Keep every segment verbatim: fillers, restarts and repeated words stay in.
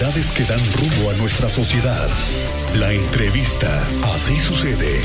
personalidades que dan rumbo a nuestra sociedad. La entrevista Así Sucede.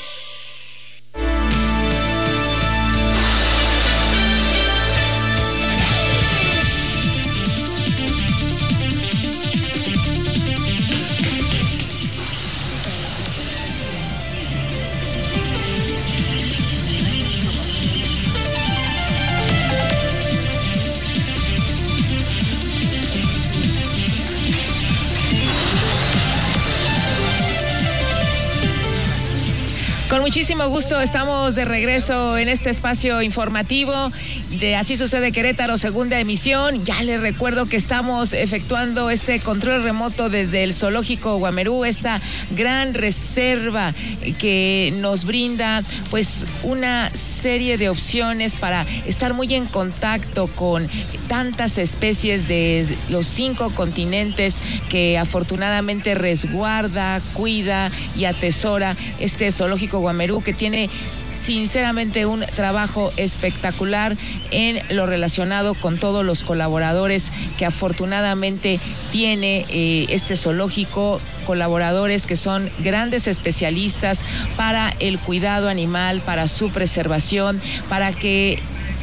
Con muchísimo gusto estamos de regreso en este espacio informativo de Así Sucede Querétaro, segunda emisión. Ya les recuerdo que estamos efectuando este control remoto desde el Zoológico Guamerú, esta gran reserva que nos brinda pues una serie de opciones para estar muy en contacto con tantas especies de los cinco continentes que afortunadamente resguarda, cuida y atesora este Zoológico Guamerú, que tiene sinceramente un trabajo espectacular en lo relacionado con todos los colaboradores que afortunadamente tiene eh, este zoológico, colaboradores que son grandes especialistas para el cuidado animal, para su preservación, para que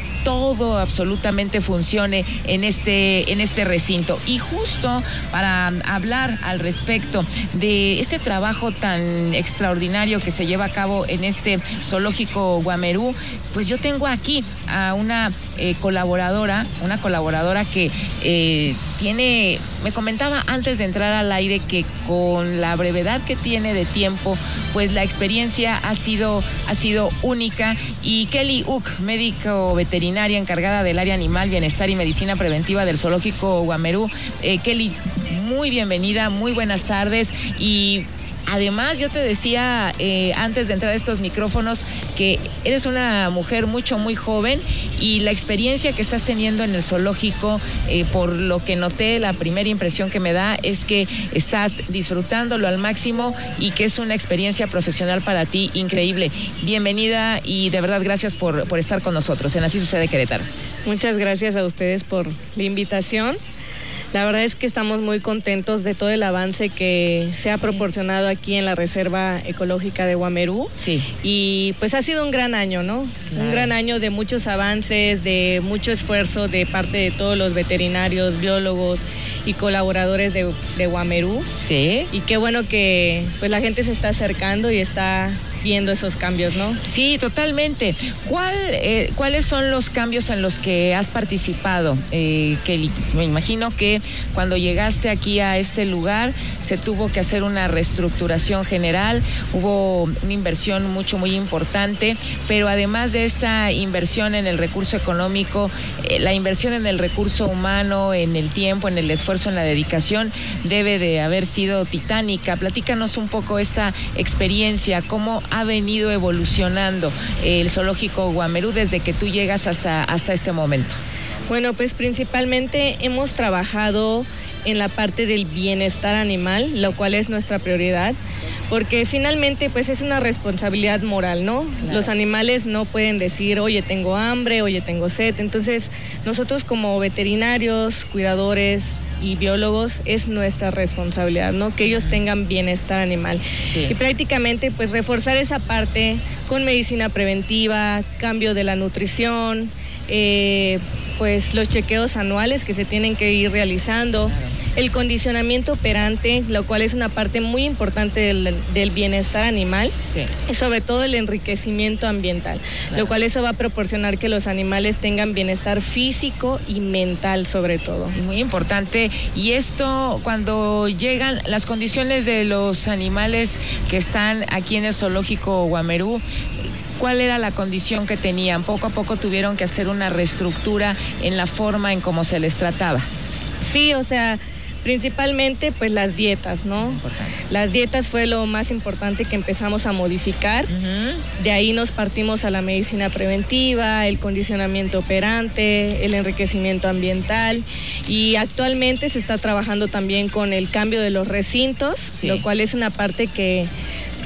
todo absolutamente funcione en este, en este recinto. Y justo para hablar al respecto de este trabajo tan extraordinario que se lleva a cabo en este Zoológico Guamerú, pues yo tengo aquí a una eh, colaboradora, una colaboradora que eh, tiene, me comentaba antes de entrar al aire que con la brevedad que tiene de tiempo, pues la experiencia ha sido, ha sido única. Y Kelly Uck, médico veterinaria encargada del área animal, bienestar y medicina preventiva del Zoológico Guamerú. Eh, Kelly, muy bienvenida, muy buenas tardes. Y además, yo te decía eh, antes de entrar a estos micrófonos que eres una mujer mucho, muy joven, y la experiencia que estás teniendo en el zoológico, eh, por lo que noté, la primera impresión que me da es que estás disfrutándolo al máximo y que es una experiencia profesional para ti increíble. Bienvenida y de verdad gracias por, por estar con nosotros en Así Sucede Querétaro. Muchas gracias a ustedes por la invitación. La verdad es que estamos muy contentos de todo el avance que se ha proporcionado aquí en la Reserva Ecológica de Guamerú. Sí. Y pues ha sido un gran año, ¿no? Claro. Un gran año de muchos avances, de mucho esfuerzo de parte de todos los veterinarios, biólogos y colaboradores de, de Guamerú. Sí. Y qué bueno que pues la gente se está acercando y está viendo esos cambios, ¿no? Sí, totalmente. ¿Cuál, eh, ¿Cuáles son los cambios en los que has participado, eh, Kelly? Me imagino que cuando llegaste aquí a este lugar se tuvo que hacer una reestructuración general, hubo una inversión mucho, muy importante, pero además de esta inversión en el recurso económico, eh, la inversión en el recurso humano, en el tiempo, en el esfuerzo, en la dedicación, debe de haber sido titánica. Platícanos un poco esta experiencia, cómo ha venido evolucionando el Zoológico Guamerú desde que tú llegas hasta, hasta este momento. Bueno, pues principalmente hemos trabajado en la parte del bienestar animal, lo cual es nuestra prioridad, porque finalmente pues es una responsabilidad moral, ¿no? Claro. Los animales no pueden decir, oye, tengo hambre, oye, tengo sed. Entonces, nosotros como veterinarios, cuidadores y biólogos, es nuestra responsabilidad, ¿no? Que ellos tengan bienestar animal. Sí. Y prácticamente pues reforzar esa parte con medicina preventiva, cambio de la nutrición, eh, pues los chequeos anuales que se tienen que ir realizando, claro. El condicionamiento operante, lo cual es una parte muy importante del, del bienestar animal, sí. Y sobre todo el enriquecimiento ambiental, claro. Lo cual eso va a proporcionar que los animales tengan bienestar físico y mental sobre todo. Muy importante. Y esto, cuando llegan las condiciones de los animales que están aquí en el Zoológico Guamerú, ¿cuál era la condición que tenían? Poco a poco tuvieron que hacer una reestructura en la forma en cómo se les trataba. Sí, o sea, principalmente pues las dietas, ¿no? Importante. Las dietas fue lo más importante que empezamos a modificar. Uh-huh. De ahí nos partimos a la medicina preventiva, el condicionamiento operante, el enriquecimiento ambiental, y actualmente se está trabajando también con el cambio de los recintos, sí. Lo cual es una parte que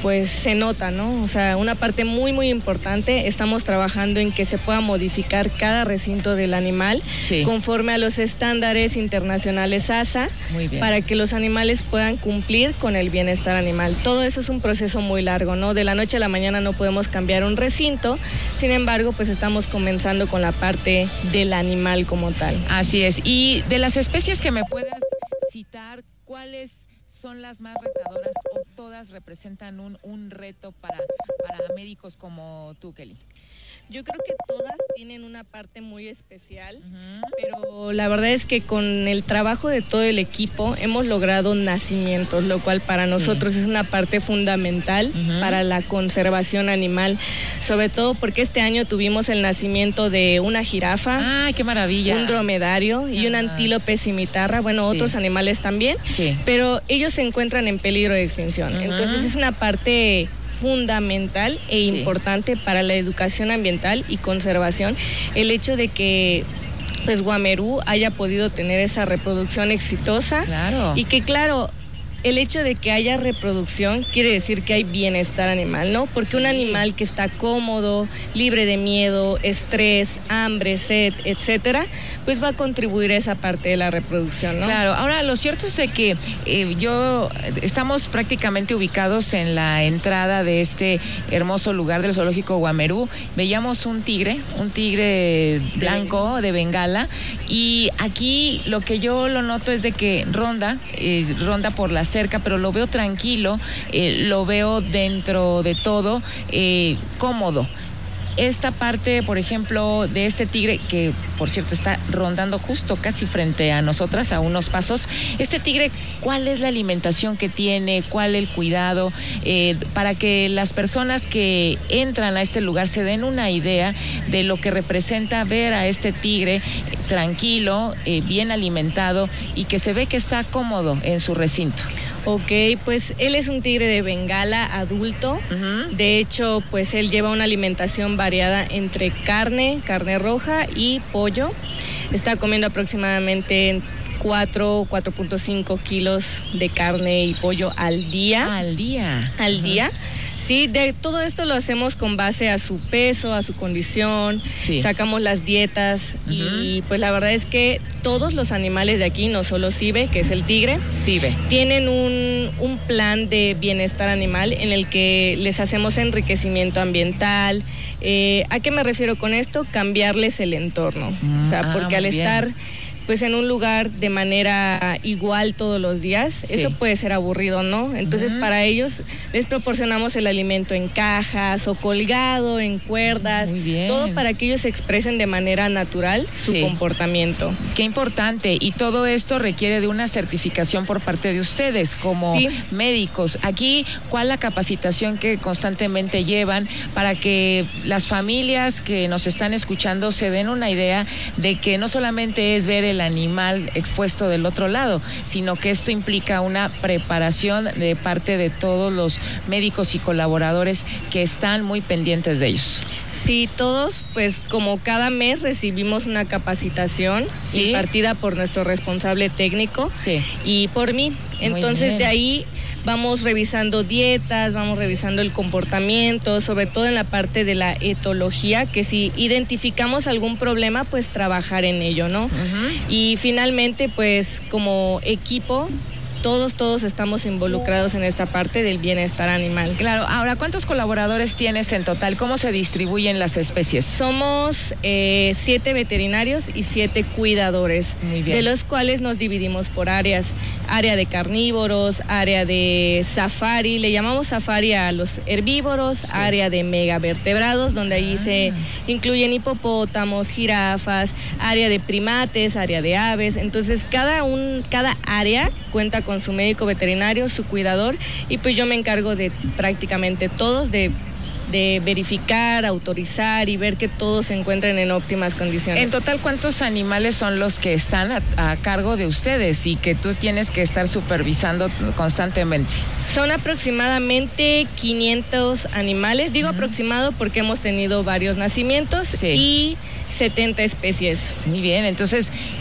pues se nota, ¿no? O sea, una parte muy, muy importante, estamos trabajando en que se pueda modificar cada recinto del animal sí. conforme a los estándares internacionales A S A, para que los animales puedan cumplir con el bienestar animal. Todo eso es un proceso muy largo, ¿no? De la noche a la mañana no podemos cambiar un recinto, sin embargo, pues estamos comenzando con la parte del animal como tal. Así es. Y de las especies que me puedas citar, ¿cuáles son las más retadoras o todas representan un, un reto para, para médicos como tú, Kelly? Yo creo que todas tienen una parte muy especial, uh-huh. pero la verdad es que con el trabajo de todo el equipo hemos logrado nacimientos, lo cual para nosotros sí. es una parte fundamental uh-huh. para la conservación animal, sobre todo porque este año tuvimos el nacimiento de una jirafa, ¡ay, qué maravilla! Un dromedario uh-huh. y un antílope cimitarra, bueno, sí. otros animales también, sí. pero ellos se encuentran en peligro de extinción, uh-huh. entonces es una parte fundamental e sí. importante para la educación ambiental y conservación el hecho de que pues Guamerú haya podido tener esa reproducción exitosa claro. y que claro, el hecho de que haya reproducción quiere decir que hay bienestar animal, ¿no? Porque sí. un animal que está cómodo, libre de miedo, estrés, hambre, sed, etcétera, pues va a contribuir a esa parte de la reproducción, ¿no? Claro, ahora lo cierto es de que eh, yo, estamos prácticamente ubicados en la entrada de este hermoso lugar del zoológico Guamerú, veíamos un tigre, un tigre blanco de Bengala, y aquí lo que yo lo noto es de que ronda, eh, ronda por la cerca, pero lo veo tranquilo, eh, lo veo dentro de todo eh, cómodo. Esta parte, por ejemplo, de este tigre, que por cierto está rondando justo casi frente a nosotras, a unos pasos, este tigre, ¿cuál es la alimentación que tiene? ¿Cuál el cuidado? Eh, para que las personas que entran a este lugar se den una idea de lo que representa ver a este tigre eh, tranquilo, eh, bien alimentado y que se ve que está cómodo en su recinto. Ok, pues él es un tigre de Bengala adulto. Uh-huh. De hecho, pues él lleva una alimentación variada entre carne, carne roja y pollo. Está comiendo aproximadamente cuatro, cuatro punto cinco kilos de carne y pollo al día. Al día. Al uh-huh. día. Sí, de todo esto lo hacemos con base a su peso, a su condición, sí. sacamos las dietas uh-huh. y pues la verdad es que todos los animales de aquí, no solo Cibe, que es el tigre, Cibe. tienen un, un plan de bienestar animal en el que les hacemos enriquecimiento ambiental. Eh, ¿A qué me refiero con esto? Cambiarles el entorno, uh-huh. o sea, porque ah, al estar... Bien. pues en un lugar de manera igual todos los días, sí. eso puede ser aburrido, ¿no? Entonces uh-huh. para ellos les proporcionamos el alimento en cajas o colgado, en cuerdas, muy bien. Todo para que ellos expresen de manera natural su sí. comportamiento. Qué importante, y todo esto requiere de una certificación por parte de ustedes como sí. médicos. Aquí, ¿cuál la capacitación que constantemente llevan para que las familias que nos están escuchando se den una idea de que no solamente es ver el el animal expuesto del otro lado, sino que esto implica una preparación de parte de todos los médicos y colaboradores que están muy pendientes de ellos? Sí, todos, pues como cada mes recibimos una capacitación ¿sí? impartida por nuestro responsable técnico sí. y por mí. Entonces de ahí vamos revisando dietas, vamos revisando el comportamiento, sobre todo en la parte de la etología, que si identificamos algún problema, pues trabajar en ello, ¿no? Uh-huh. Y finalmente, pues como equipo, todos, todos estamos involucrados en esta parte del bienestar animal. Claro, ahora, ¿cuántos colaboradores tienes en total? ¿Cómo se distribuyen las especies? Somos eh, siete veterinarios y siete cuidadores, muy bien. De los cuales nos dividimos por áreas, área de carnívoros, área de safari, le llamamos safari a los herbívoros, sí. área de megavertebrados, donde ahí ah. se incluyen hipopótamos, jirafas, área de primates, área de aves, entonces cada, un, cada área cuenta con su médico veterinario, su cuidador, y pues yo me encargo de prácticamente todos, de, de verificar, autorizar y ver que todos se encuentren en óptimas condiciones. En total, ¿cuántos animales son los que están a, a cargo de ustedes y que tú tienes que estar supervisando constantemente? Son aproximadamente quinientos animales, digo uh-huh. aproximado porque hemos tenido varios nacimientos sí. y setenta especies. Muy bien, entonces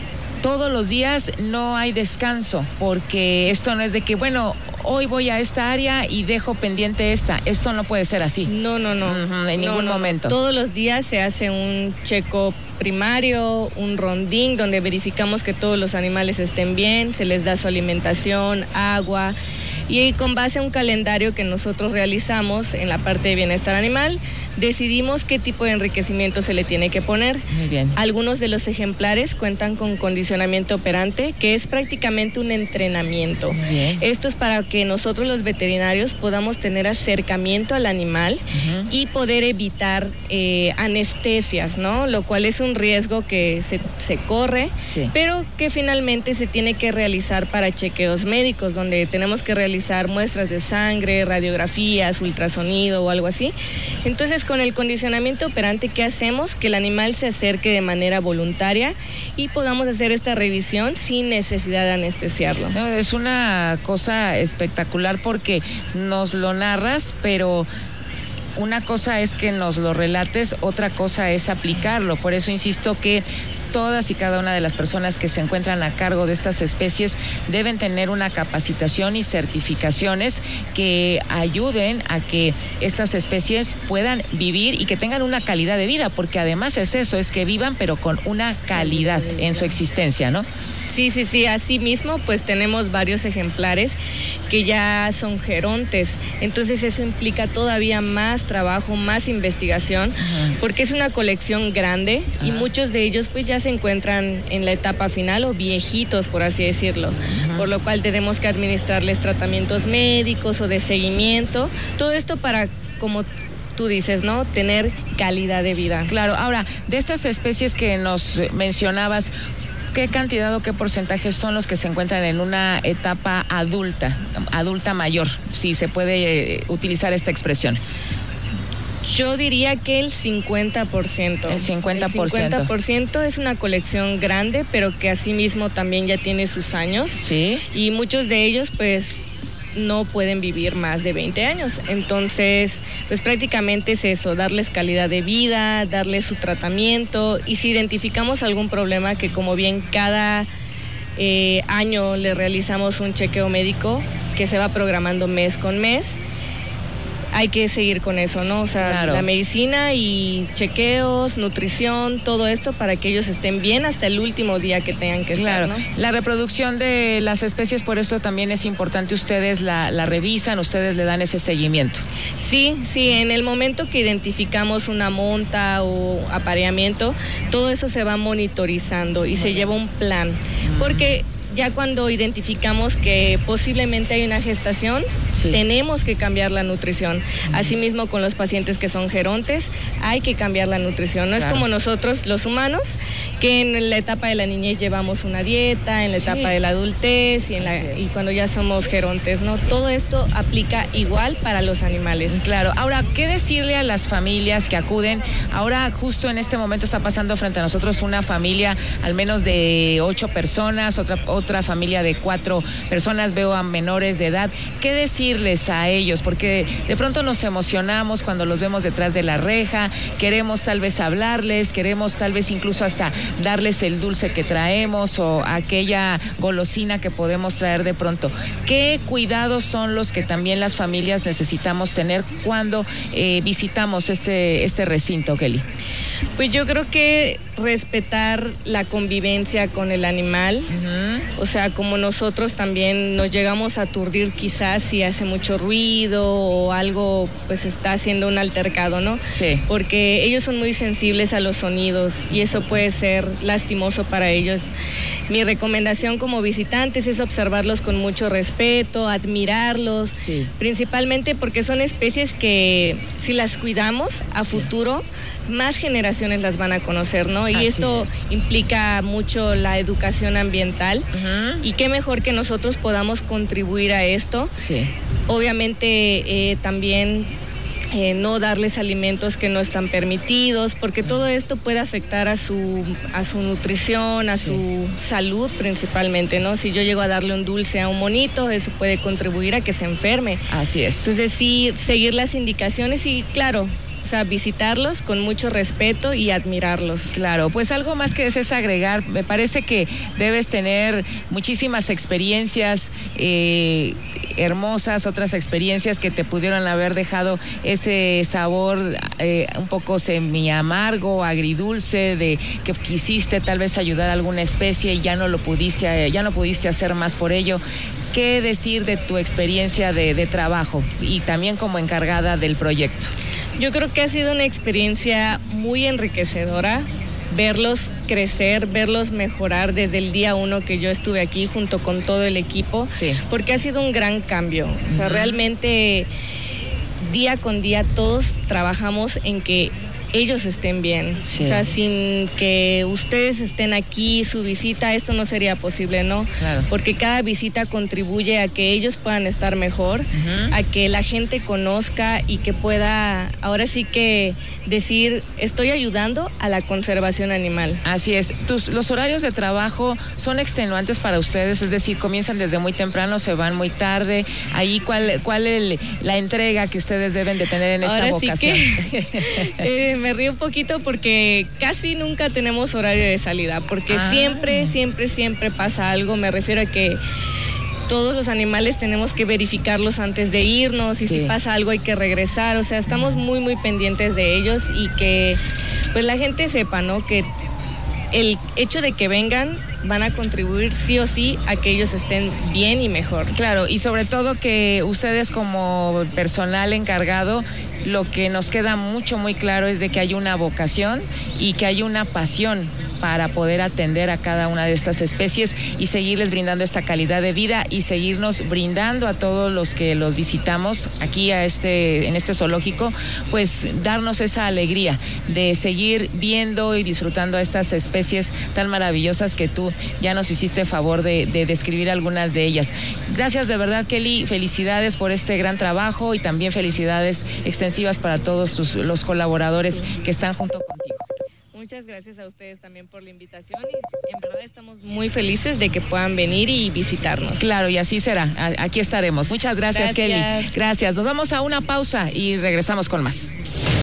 todos los días no hay descanso, porque esto no es de que, bueno, hoy voy a esta área y dejo pendiente esta. Esto no puede ser así. No, no, no. Uh-huh, en no, ningún no. momento. Todos los días se hace un check-up primario, un rondín, donde verificamos que todos los animales estén bien, se les da su alimentación, agua, y con base a un calendario que nosotros realizamos en la parte de bienestar animal, decidimos qué tipo de enriquecimiento se le tiene que poner. Muy bien. Algunos de los ejemplares cuentan con condicionamiento operante, que es prácticamente un entrenamiento. Muy bien. Esto es para que nosotros los veterinarios podamos tener acercamiento al animal uh-huh. y poder evitar eh, anestesias, ¿no? Lo cual es un riesgo que se, se corre, sí. pero que finalmente se tiene que realizar para chequeos médicos, donde tenemos que realizar muestras de sangre, radiografías, ultrasonido o algo así. Entonces, con el condicionamiento operante, ¿qué hacemos? Que el animal se acerque de manera voluntaria y podamos hacer esta revisión sin necesidad de anestesiarlo. No, es una cosa espectacular porque nos lo narras, pero una cosa es que nos lo relates, otra cosa es aplicarlo. Por eso insisto que todas y cada una de las personas que se encuentran a cargo de estas especies deben tener una capacitación y certificaciones que ayuden a que estas especies puedan vivir y que tengan una calidad de vida, porque además es eso, es que vivan pero con una calidad en su existencia, ¿no? Sí, sí, sí, así mismo pues tenemos varios ejemplares que ya son gerontes, entonces eso implica todavía más trabajo, más investigación, uh-huh. porque es una colección grande uh-huh. y muchos de ellos pues ya se encuentran en la etapa final o viejitos, por así decirlo, uh-huh. por lo cual tenemos que administrarles tratamientos médicos o de seguimiento, todo esto para, como tú dices, ¿no?, tener calidad de vida. Claro, ahora, de estas especies que nos mencionabas, ¿qué cantidad o qué porcentaje son los que se encuentran en una etapa adulta, adulta mayor, si se puede eh, utilizar esta expresión? Yo diría que el cincuenta por ciento. El cincuenta por ciento. El cincuenta por ciento es una colección grande, pero que asimismo también ya tiene sus años. Sí. Y muchos de ellos, pues, no pueden vivir más de veinte años. Entonces, pues prácticamente es eso, darles calidad de vida, darles su tratamiento, y si identificamos algún problema, que como bien cada eh, año le realizamos un chequeo médico que se va programando mes con mes, hay que seguir con eso, ¿no? O sea, claro. la medicina y chequeos, nutrición, todo esto para que ellos estén bien hasta el último día que tengan que estar, claro. ¿no? La reproducción de las especies, por eso también es importante, ustedes la, la revisan, ustedes le dan ese seguimiento. Sí, sí, en el momento que identificamos una monta o apareamiento, todo eso se va monitorizando y uh-huh. se lleva un plan, uh-huh. porque ya cuando identificamos que posiblemente hay una gestación, sí. tenemos que cambiar la nutrición. Uh-huh. Asimismo, con los pacientes que son gerontes, hay que cambiar la nutrición. No claro. es como nosotros, los humanos, que en la etapa de la niñez llevamos una dieta, en la sí. etapa de la adultez y, en la, y cuando ya somos gerontes, ¿no? Todo esto aplica igual para los animales. Claro. Ahora, ¿qué decirle a las familias que acuden? Ahora, justo en este momento está pasando frente a nosotros una familia, al menos de ocho personas, otra otra familia de cuatro personas, veo a menores de edad. ¿Qué decirles a ellos? Porque de pronto nos emocionamos cuando los vemos detrás de la reja, queremos tal vez hablarles, queremos tal vez incluso hasta darles el dulce que traemos o aquella golosina que podemos traer de pronto. ¿Qué cuidados son los que también las familias necesitamos tener cuando eh, visitamos este, este recinto, Kelly? Pues yo creo que respetar la convivencia con el animal, uh-huh. o sea, como nosotros también nos llegamos a aturdir quizás si hace mucho ruido o algo, pues está haciendo un altercado, ¿no? Sí. Porque ellos son muy sensibles a los sonidos y eso puede ser lastimoso para ellos. Mi recomendación como visitantes es observarlos con mucho respeto, admirarlos, sí. principalmente porque son especies que si las cuidamos a futuro, sí. más generaciones las van a conocer, ¿no? Y Así esto es. implica mucho la educación ambiental, uh-huh. y qué mejor que nosotros podamos contribuir a esto. Sí. Obviamente eh, también eh, no darles alimentos que no están permitidos, porque todo esto puede afectar a su a su nutrición, a sí. su salud principalmente, ¿no? Si yo llego a darle un dulce a un monito, eso puede contribuir a que se enferme. Así es. Entonces sí, seguir las indicaciones y claro, o sea, visitarlos con mucho respeto y admirarlos. Claro, pues algo más que desees agregar, me parece que debes tener muchísimas experiencias eh, hermosas, otras experiencias que te pudieron haber dejado ese sabor eh, un poco semi amargo, agridulce, de que quisiste tal vez ayudar a alguna especie y ya no lo pudiste, ya no pudiste hacer más por ello. ¿Qué decir de tu experiencia de, de trabajo y también como encargada del proyecto? Yo creo que ha sido una experiencia muy enriquecedora, verlos crecer, verlos mejorar desde el día uno que yo estuve aquí junto con todo el equipo, sí. Porque ha sido un gran cambio. O sea, uh-huh. realmente día con día todos trabajamos en que ellos estén bien, sí. O sea, sin que ustedes estén aquí, su visita, esto no sería posible, ¿no? Claro. Porque cada visita contribuye a que ellos puedan estar mejor, uh-huh. a que la gente conozca y que pueda, ahora sí que decir, estoy ayudando a la conservación animal. Así es. Tus, los horarios de trabajo son extenuantes para ustedes, es decir, comienzan desde muy temprano, se van muy tarde. Ahí, ¿cuál, cuál es la entrega que ustedes deben de tener en esta ahora vocación? Sí que, eh, me río un poquito porque casi nunca tenemos horario de salida, porque ah. siempre, siempre, siempre pasa algo. Me refiero a que todos los animales tenemos que verificarlos antes de irnos y sí. si pasa algo hay que regresar. O sea, estamos muy, muy pendientes de ellos y que pues la gente sepa, ¿no? Que el hecho de que vengan van a contribuir sí o sí a que ellos estén bien y mejor. Claro, y sobre todo que ustedes como personal encargado, lo que nos queda mucho, muy claro es de que hay una vocación y que hay una pasión para poder atender a cada una de estas especies y seguirles brindando esta calidad de vida y seguirnos brindando a todos los que los visitamos aquí a este, en este zoológico, pues darnos esa alegría de seguir viendo y disfrutando a estas especies tan maravillosas que tú ya nos hiciste favor de, de describir algunas de ellas. Gracias de verdad, Kelly, felicidades por este gran trabajo y también felicidades extensivas para todos tus, los colaboradores que están junto contigo. Muchas gracias a ustedes también por la invitación y en verdad estamos muy felices de que puedan venir y visitarnos. Claro, y así será. Aquí estaremos. Muchas gracias, gracias. Kelly. Gracias. Nos vamos a una pausa y regresamos con más.